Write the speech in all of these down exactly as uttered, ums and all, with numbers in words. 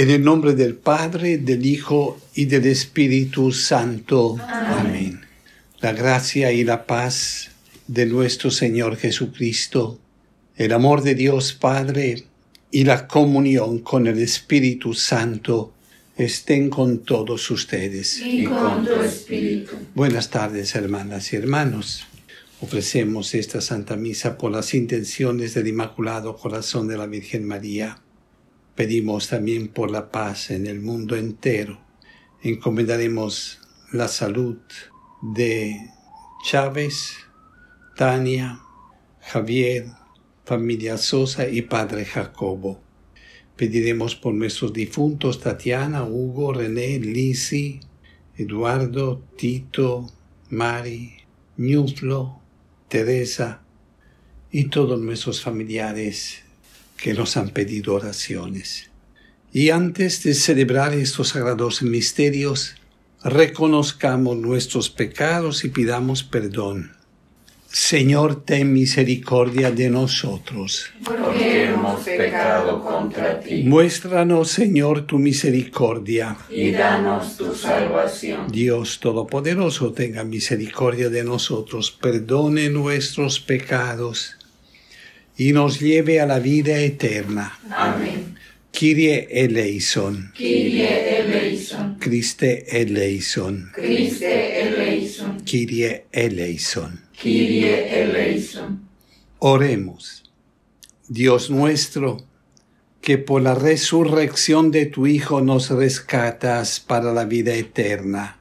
En el nombre del Padre, del Hijo y del Espíritu Santo. Amén. Amén. La gracia y la paz de nuestro Señor Jesucristo, el amor de Dios Padre y la comunión con el Espíritu Santo estén con todos ustedes. Y con tu espíritu. Buenas tardes, hermanas y hermanos. Ofrecemos esta Santa Misa por las intenciones del Inmaculado Corazón de la Virgen María. Pedimos también por la paz en el mundo entero. Encomendaremos la salud de Chávez, Tania, Javier, familia Sosa y Padre Jacobo. Pediremos por nuestros difuntos Tatiana, Hugo, René, Lisi, Eduardo, Tito, Mari, Ñuflo, Teresa y todos nuestros familiares que nos han pedido oraciones. Y antes de celebrar estos sagrados misterios, reconozcamos nuestros pecados y pidamos perdón. Señor, ten misericordia de nosotros. Porque hemos pecado contra ti. Muéstranos, Señor, tu misericordia. Y danos tu salvación. Dios Todopoderoso, tenga misericordia de nosotros, perdone nuestros pecados y nos lleve a la vida eterna. Amén. Kyrie eleison. Kyrie eleison. Christe eleison. Christe eleison. Kyrie eleison. Kyrie eleison. Oremos. Dios nuestro, que por la resurrección de tu Hijo nos rescatas para la vida eterna,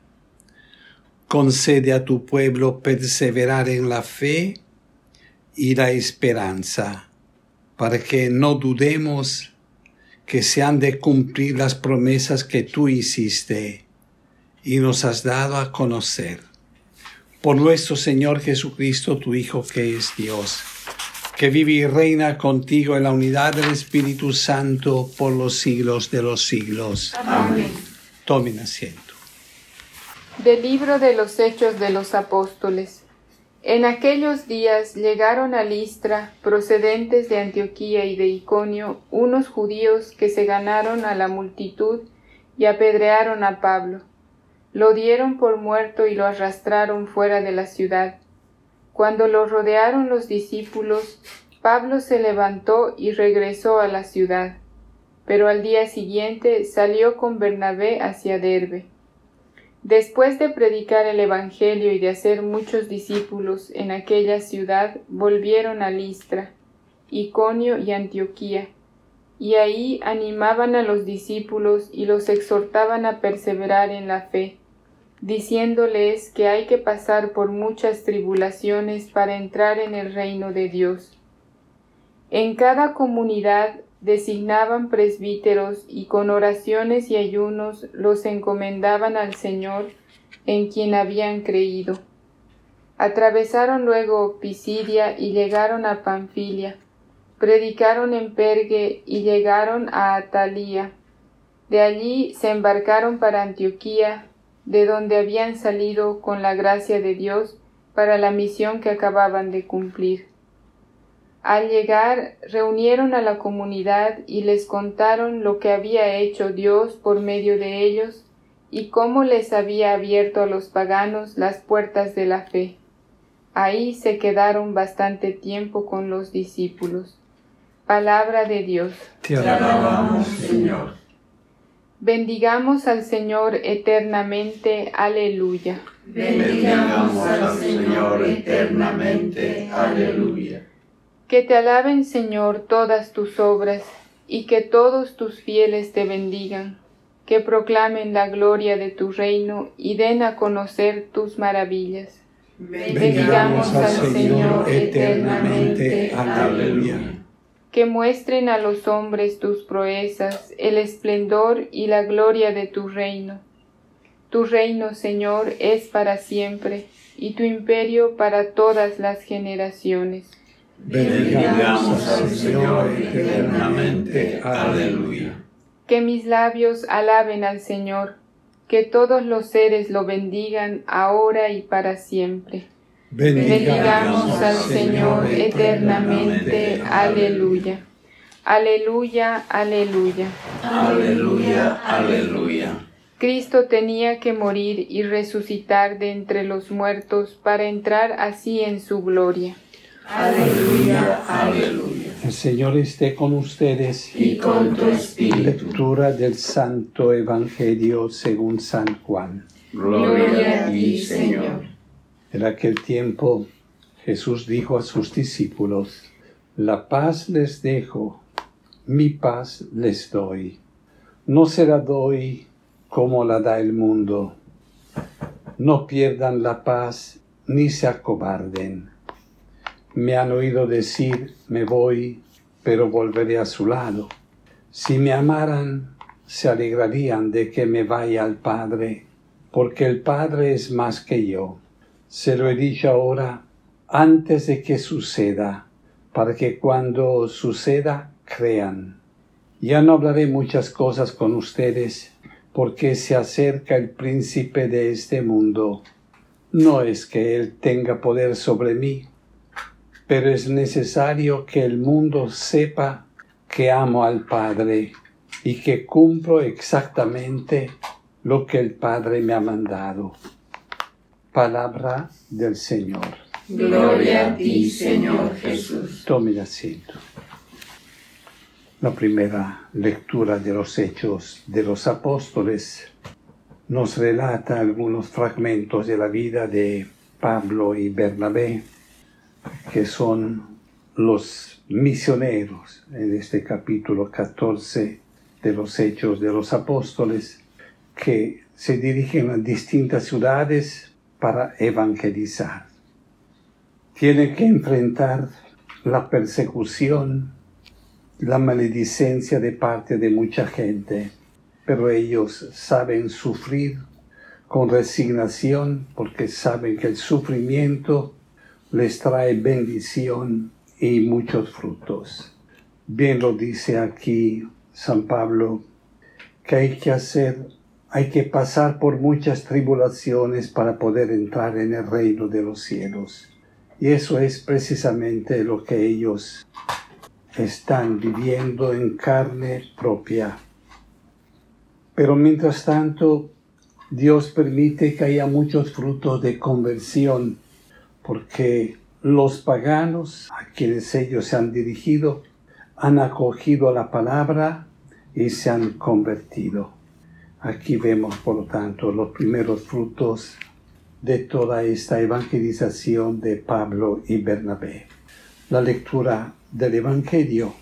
concede a tu pueblo perseverar en la fe y la esperanza, para que no dudemos que se han de cumplir las promesas que tú hiciste y nos has dado a conocer. Por nuestro Señor Jesucristo, tu Hijo, que es Dios, que vive y reina contigo en la unidad del Espíritu Santo por los siglos de los siglos. Amén. Tomen asiento. Del libro de los Hechos de los Apóstoles. En aquellos días llegaron a Listra, procedentes de Antioquía y de Iconio, unos judíos que se ganaron a la multitud y apedrearon a Pablo. Lo dieron por muerto y lo arrastraron fuera de la ciudad. Cuando lo rodearon los discípulos, Pablo se levantó y regresó a la ciudad, pero al día siguiente salió con Bernabé hacia Derbe. Después de predicar el Evangelio y de hacer muchos discípulos en aquella ciudad, volvieron a Listra, Iconio y Antioquía, y ahí animaban a los discípulos y los exhortaban a perseverar en la fe, diciéndoles que hay que pasar por muchas tribulaciones para entrar en el reino de Dios. En cada comunidad designaban presbíteros y con oraciones y ayunos los encomendaban al Señor en quien habían creído. Atravesaron luego Pisidia y llegaron a Panfilia. Predicaron en Pergue y llegaron a Atalía. De allí se embarcaron para Antioquía, de donde habían salido con la gracia de Dios para la misión que acababan de cumplir. Al llegar, reunieron a la comunidad y les contaron lo que había hecho Dios por medio de ellos y cómo les había abierto a los paganos las puertas de la fe. Ahí se quedaron bastante tiempo con los discípulos. Palabra de Dios. Te alabamos, Señor. Bendigamos al Señor eternamente. Aleluya. Bendigamos al Señor eternamente. Aleluya. Que te alaben, Señor, todas tus obras, y que todos tus fieles te bendigan, que proclamen la gloria de tu reino y den a conocer tus maravillas. Bendigamos al Señor eternamente. Aleluya. Que muestren a los hombres tus proezas, el esplendor y la gloria de tu reino. Tu reino, Señor, es para siempre, y tu imperio para todas las generaciones. Bendigamos al Señor eternamente. Aleluya. Que mis labios alaben al Señor, que todos los seres lo bendigan ahora y para siempre. Bendigamos al Señor eternamente. Aleluya. Aleluya, aleluya. Aleluya, aleluya. Cristo tenía que morir y resucitar de entre los muertos para entrar así en su gloria. Aleluya, aleluya. El Señor esté con ustedes. Y con tu espíritu. Lectura del Santo Evangelio según San Juan. Gloria a ti, Señor. En aquel tiempo Jesús dijo a sus discípulos: La paz les dejo, mi paz les doy. No se la doy como la da el mundo. No pierdan la paz ni se acobarden. Me han oído decir, me voy, pero volveré a su lado. Si me amaran, se alegrarían de que me vaya al Padre, porque el Padre es más que yo. Se lo he dicho ahora, antes de que suceda, para que cuando suceda, crean. Ya no hablaré muchas cosas con ustedes, porque se acerca el príncipe de este mundo. No es que él tenga poder sobre mí, pero es necesario que el mundo sepa que amo al Padre y que cumplo exactamente lo que el Padre me ha mandado. Palabra del Señor. Gloria a ti, Señor Jesús. Tomen asiento. La primera lectura de los Hechos de los Apóstoles nos relata algunos fragmentos de la vida de Pablo y Bernabé, que son los misioneros en este capítulo catorce de los Hechos de los Apóstoles, que se dirigen a distintas ciudades para evangelizar. Tienen que enfrentar la persecución, la maledicencia de parte de mucha gente, pero ellos saben sufrir con resignación porque saben que el sufrimiento les trae bendición y muchos frutos. Bien lo dice aquí San Pablo, que hay que hacer, hay que pasar por muchas tribulaciones para poder entrar en el reino de los cielos. Y eso es precisamente lo que ellos están viviendo en carne propia. Pero mientras tanto, Dios permite que haya muchos frutos de conversión, porque los paganos a quienes ellos se han dirigido han acogido la palabra y se han convertido. Aquí vemos, por lo tanto, los primeros frutos de toda esta evangelización de Pablo y Bernabé. La lectura del Evangelio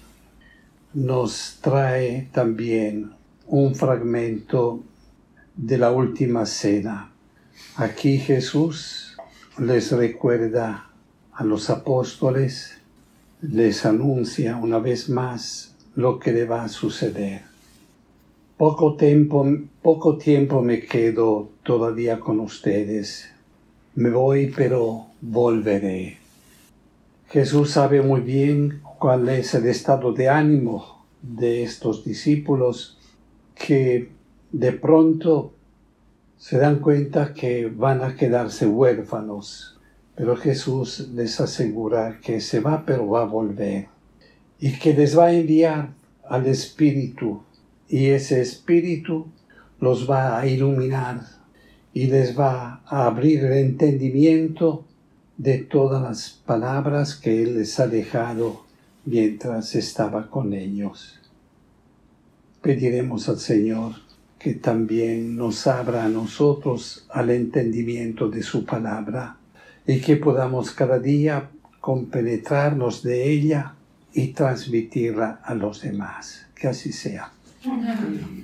nos trae también un fragmento de la última cena. Aquí Jesús les recuerda a los apóstoles, les anuncia una vez más lo que le va a suceder. Poco tiempo, poco tiempo me quedo todavía con ustedes. Me voy, pero volveré. Jesús sabe muy bien cuál es el estado de ánimo de estos discípulos, que de pronto se dan cuenta que van a quedarse huérfanos. Pero Jesús les asegura que se va, pero va a volver. Y que les va a enviar al Espíritu. Y ese Espíritu los va a iluminar y les va a abrir el entendimiento de todas las palabras que Él les ha dejado mientras estaba con ellos. Pediremos al Señor que también nos abra a nosotros al entendimiento de su palabra y que podamos cada día compenetrarnos de ella y transmitirla a los demás. Que así sea. Amén.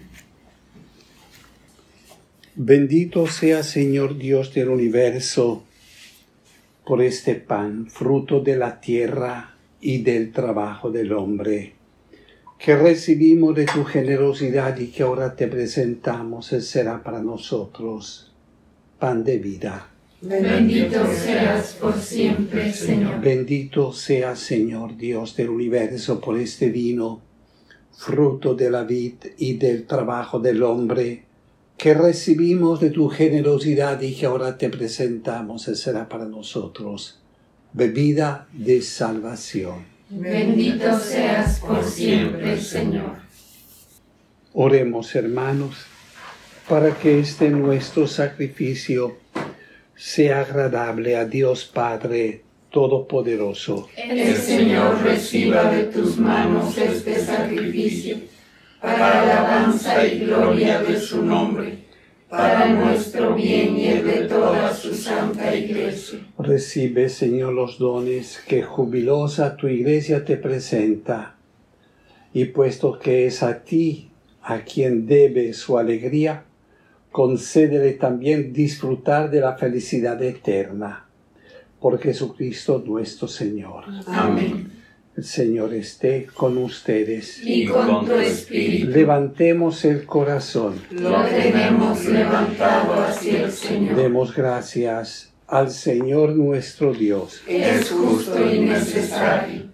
Bendito sea, Señor Dios del universo, por este pan, fruto de la tierra y del trabajo del hombre, que recibimos de tu generosidad y que ahora te presentamos. Él será para nosotros pan de vida. Bendito seas por siempre, Señor. Bendito sea, Señor Dios del universo, por este vino, fruto de la vid y del trabajo del hombre, que recibimos de tu generosidad y que ahora te presentamos. Él será para nosotros bebida de salvación. Bendito seas por siempre, Señor. Oremos, hermanos, para que este nuestro sacrificio sea agradable a Dios Padre Todopoderoso. El Señor reciba de tus manos este sacrificio, para alabanza y gloria de su nombre, para nuestro bien y el de toda su santa Iglesia. Recibe, Señor, los dones que jubilosa tu Iglesia te presenta, y puesto que es a ti a quien debe su alegría, concédele también disfrutar de la felicidad eterna. Por Jesucristo nuestro Señor. Amén. El Señor esté con ustedes. Y con tu espíritu. Levantemos el corazón. Lo tenemos levantado hacia el Señor. Demos gracias al Señor nuestro Dios. Es justo y necesario.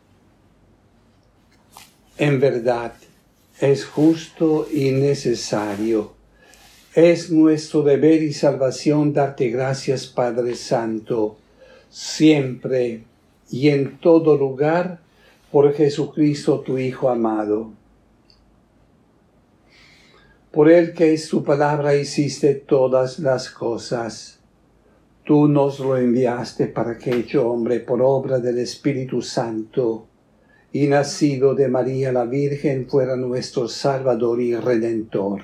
En verdad, es justo y necesario. Es nuestro deber y salvación darte gracias, Padre Santo, siempre y en todo lugar, por Jesucristo tu Hijo amado. Por Él que es tu palabra hiciste todas las cosas. Tú nos lo enviaste para que, hecho hombre por obra del Espíritu Santo, y nacido de María la Virgen, fuera nuestro Salvador y Redentor.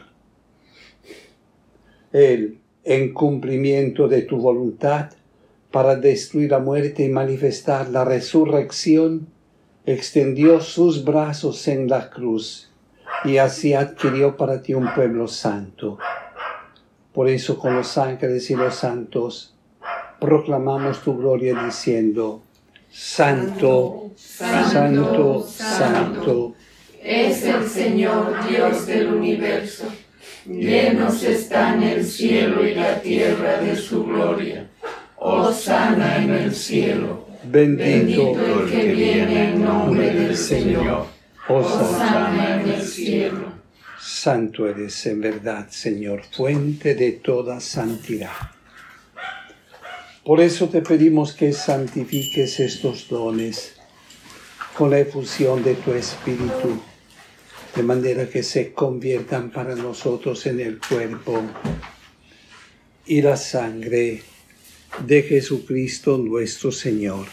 Él, en cumplimiento de tu voluntad, para destruir la muerte y manifestar la resurrección, extendió sus brazos en la cruz, y así adquirió para ti un pueblo santo. Por eso, con los ángeles y los santos, proclamamos tu gloria diciendo: Santo, Santo, Santo, Santo, es el Señor Dios del universo. Llenos están el cielo y la tierra de su gloria. Hosana en el cielo. Bendito, Bendito el que viene en nombre del Señor. Hosana. Hosana en el cielo. Santo eres en verdad, Señor, fuente de toda santidad. Por eso te pedimos que santifiques estos dones con la efusión de tu Espíritu, de manera que se conviertan para nosotros en el cuerpo y la sangre de Jesucristo nuestro Señor,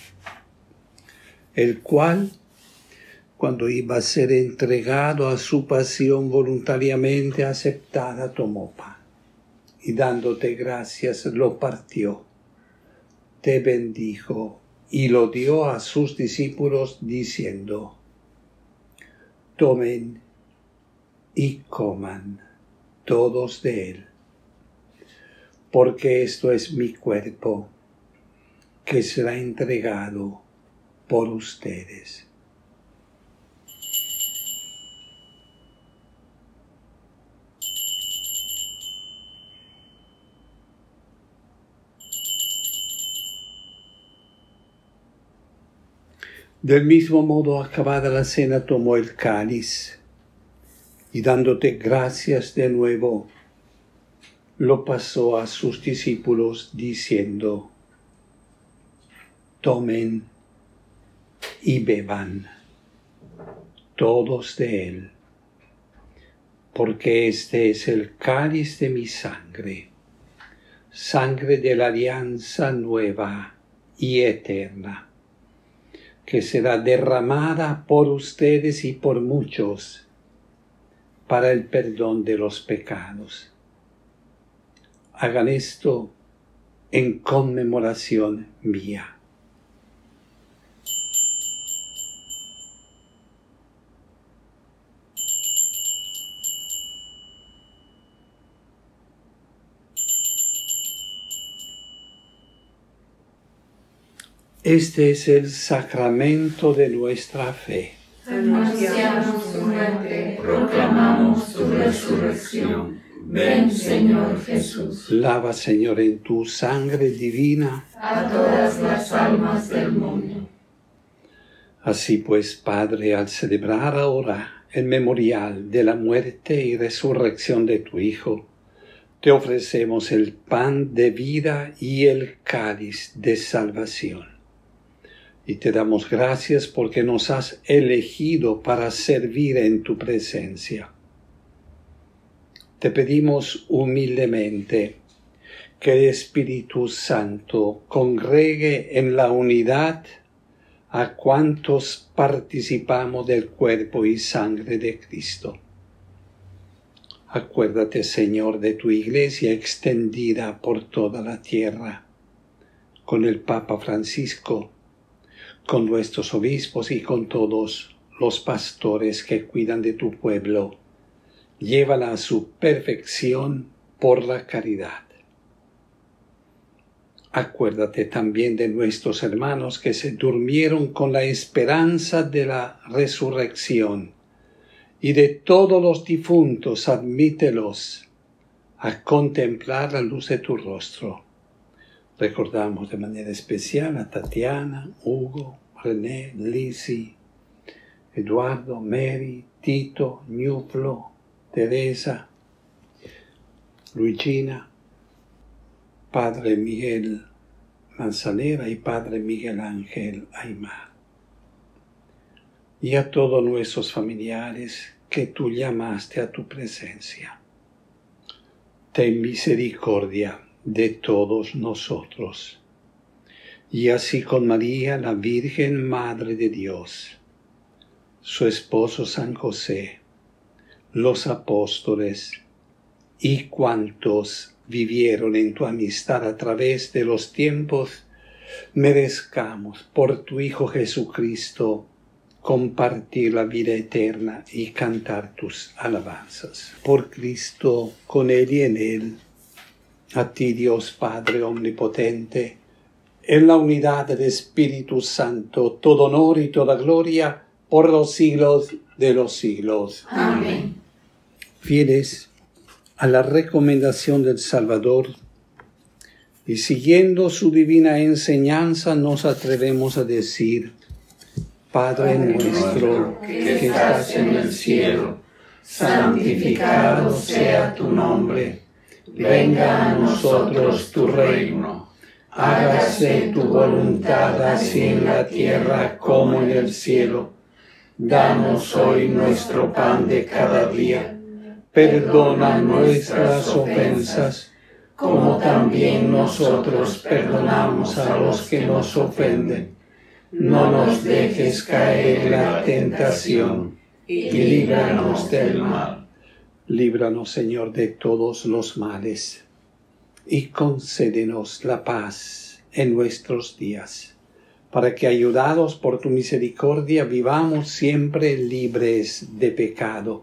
el cual, cuando iba a ser entregado a su pasión voluntariamente aceptada, tomó pan, y dándote gracias lo partió, te bendijo y lo dio a sus discípulos diciendo: Tomen y coman todos de él, porque esto es mi cuerpo, que será entregado por ustedes. Del mismo modo, acabada la cena, tomó el cáliz, y dándote gracias de nuevo, lo pasó a sus discípulos diciendo: Tomen y beban todos de él, porque este es el cáliz de mi sangre, sangre de la alianza nueva y eterna, que será derramada por ustedes y por muchos para el perdón de los pecados. Hagan esto en conmemoración mía. Este es el sacramento de nuestra fe. Anunciamos tu muerte, proclamamos tu resurrección. Ven, Señor Jesús. Lava, Señor, en tu sangre divina a todas las almas del mundo. Así pues, Padre, al celebrar ahora el memorial de la muerte y resurrección de tu Hijo, te ofrecemos el pan de vida y el cáliz de salvación. y te damos gracias porque nos has elegido para servir en tu presencia. Te pedimos humildemente que el Espíritu Santo congregue en la unidad a cuantos participamos del cuerpo y sangre de Cristo. Acuérdate, Señor, de tu Iglesia extendida por toda la tierra, con el Papa Francisco, con nuestros obispos y con todos los pastores que cuidan de tu pueblo. Llévala a su perfección por la caridad. Acuérdate también de nuestros hermanos que se durmieron con la esperanza de la resurrección, y de todos los difuntos admítelos a contemplar la luz de tu rostro. Recordamos de manera especial a Tatiana, Hugo, René, Lisi, Eduardo, Mary, Tito, Ñuflo, Teresa, Luigina, Padre Miguel Manzanera y Padre Miguel Ángel Aymar, y a todos nuestros familiares que tú llamaste a tu presencia. Ten misericordia de todos nosotros, y así con María, la Virgen Madre de Dios, su esposo San José, los apóstoles y cuantos vivieron en tu amistad a través de los tiempos, merezcamos por tu Hijo Jesucristo compartir la vida eterna y cantar tus alabanzas. Por Cristo, con Él y en Él, a ti Dios Padre Omnipotente, en la unidad del Espíritu Santo, todo honor y toda gloria por los siglos de los siglos. Amén. Fieles a la recomendación del Salvador y siguiendo su divina enseñanza, nos atrevemos a decir: Padre, Padre nuestro que estás en el cielo, santificado sea tu nombre. Venga a nosotros tu reino. Hágase tu voluntad así en la tierra como en el cielo. Danos hoy nuestro pan de cada día. Perdona nuestras ofensas, como también nosotros perdonamos a los que nos ofenden. No nos dejes caer en la tentación, y líbranos del mal. Líbranos, Señor, de todos los males, y concédenos la paz en nuestros días, para que, ayudados por tu misericordia, vivamos siempre libres de pecado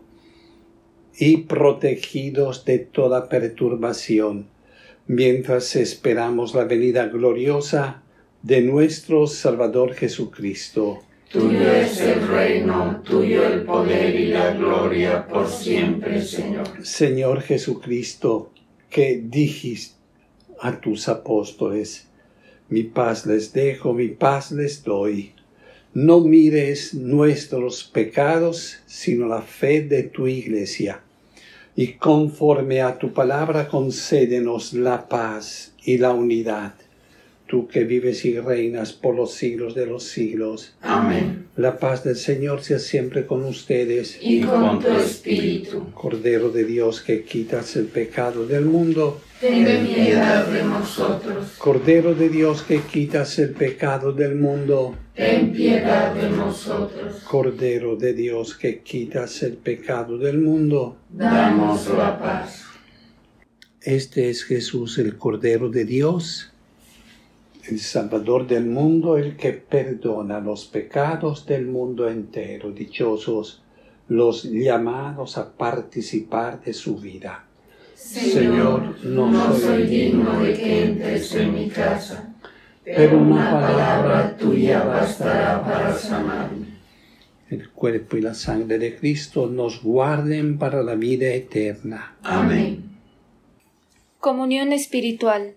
y protegidos de toda perturbación, mientras esperamos la venida gloriosa de nuestro Salvador Jesucristo. Tuyo es el reino, tuyo el poder y la gloria por siempre, Señor. Señor Jesucristo, que dijiste a tus apóstoles: mi paz les dejo, mi paz les doy. No mires nuestros pecados, sino la fe de tu Iglesia. Y conforme a tu palabra, concédenos la paz y la unidad. Tú que vives y reinas por los siglos de los siglos. Amén. La paz del Señor sea siempre con ustedes. Y con tu espíritu. Cordero de Dios, que quitas el pecado del mundo, ten piedad de nosotros. Cordero de Dios, que quitas el pecado del mundo, ten piedad de nosotros. Cordero de Dios, que quitas el pecado del mundo, danos la paz. Este es Jesús, el Cordero de Dios, el Salvador del mundo, el que perdona los pecados del mundo entero. Dichosos los llamados a participar de su vida. Señor, no, no soy digno de que entres en mi casa, pero una palabra tuya bastará para sanarme. El cuerpo y la sangre de Cristo nos guarden para la vida eterna. Amén. Comunión espiritual.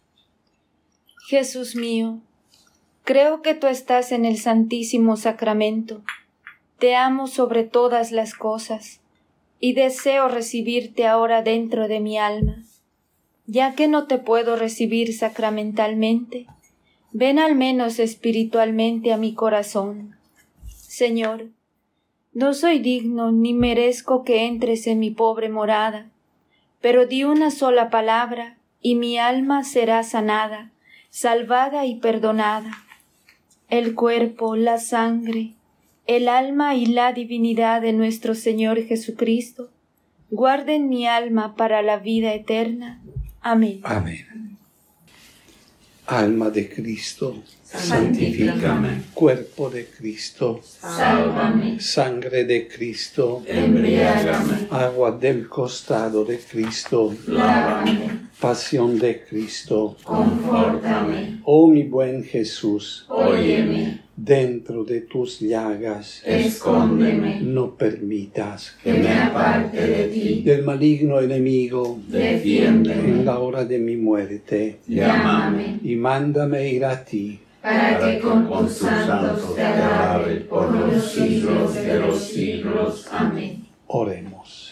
Jesús mío, creo que tú estás en el Santísimo Sacramento. Te amo sobre todas las cosas y deseo recibirte ahora dentro de mi alma. Ya que no te puedo recibir sacramentalmente, ven al menos espiritualmente a mi corazón. Señor, no soy digno ni merezco que entres en mi pobre morada, pero di una sola palabra y mi alma será sanada, salvada y perdonada. El cuerpo, la sangre, el alma y la divinidad de nuestro Señor Jesucristo guarden mi alma para la vida eterna. Amén. Amén. Alma de Cristo, santifícame. Cuerpo de Cristo, Sálvame. Sangre de Cristo, Embriágame. agua del costado de Cristo, Lávame. Pasión de Cristo. Confórtame. Oh mi buen Jesús, Óyeme. dentro de tus llagas, Escóndeme. no permitas Que me aparte de ti. del maligno enemigo, Defiéndeme. en la hora de mi muerte, Llámame. y mándame ir a ti. Para que con tus santos te alabe por los siglos de los siglos. Amén. Oremos.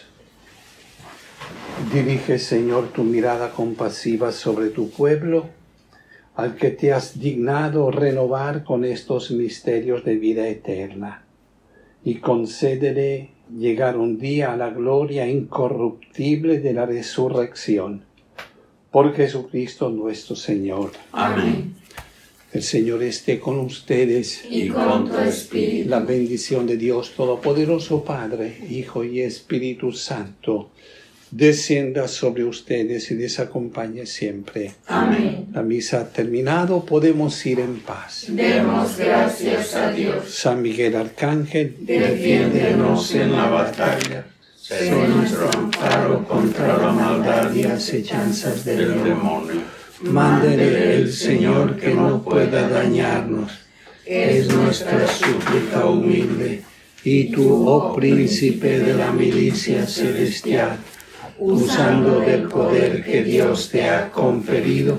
Dirige, Señor, tu mirada compasiva sobre tu pueblo, al que te has dignado renovar con estos misterios de vida eterna, y concédele llegar un día a la gloria incorruptible de la resurrección. Por Jesucristo nuestro Señor. Amén. El Señor esté con ustedes. Y con tu espíritu. La bendición de Dios Todopoderoso, Padre, Hijo y Espíritu Santo, descienda sobre ustedes y les acompañe siempre. Amén. La misa ha terminado, podemos ir en paz. Demos gracias a Dios. San Miguel Arcángel, Defiéndenos en la batalla. Sé nuestro amparo contra la maldad y acechanzas del demonio. mándele el Señor que no pueda dañarnos. Es nuestra súplica humilde. Y tú, oh príncipe de la milicia celestial, usando del poder que Dios te ha conferido,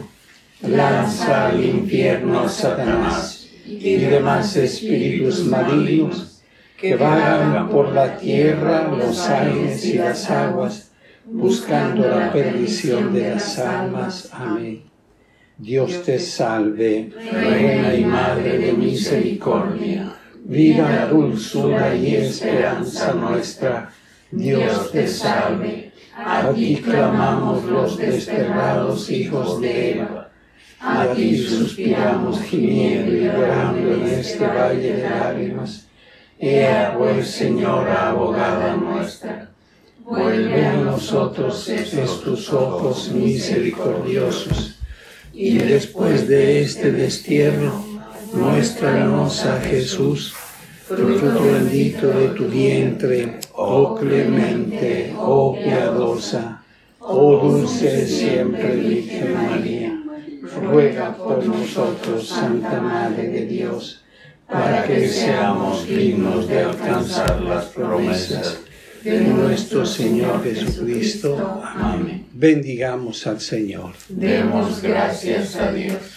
lanza al infierno a Satanás y demás espíritus malignos que vagan por la tierra, los aires y las aguas, buscando la perdición de las almas. Amén. Dios te salve, Reina y Madre de misericordia, vida, dulzura y esperanza nuestra. Dios te salve. A ti clamamos los desterrados hijos de Eva. A ti suspiramos gimiendo y llorando en este valle de lágrimas. Ea pues, Señora abogada nuestra, vuelve a nosotros estos ojos misericordiosos, y después de este destierro, muéstranos a Jesús, fruto bendito de tu vientre, oh clemente, oh piadosa, oh dulce siempre Virgen María. Ruega por nosotros, Santa Madre de Dios, para que seamos dignos de alcanzar las promesas de nuestro Señor Jesucristo. Amén. Bendigamos al Señor. demos gracias a Dios.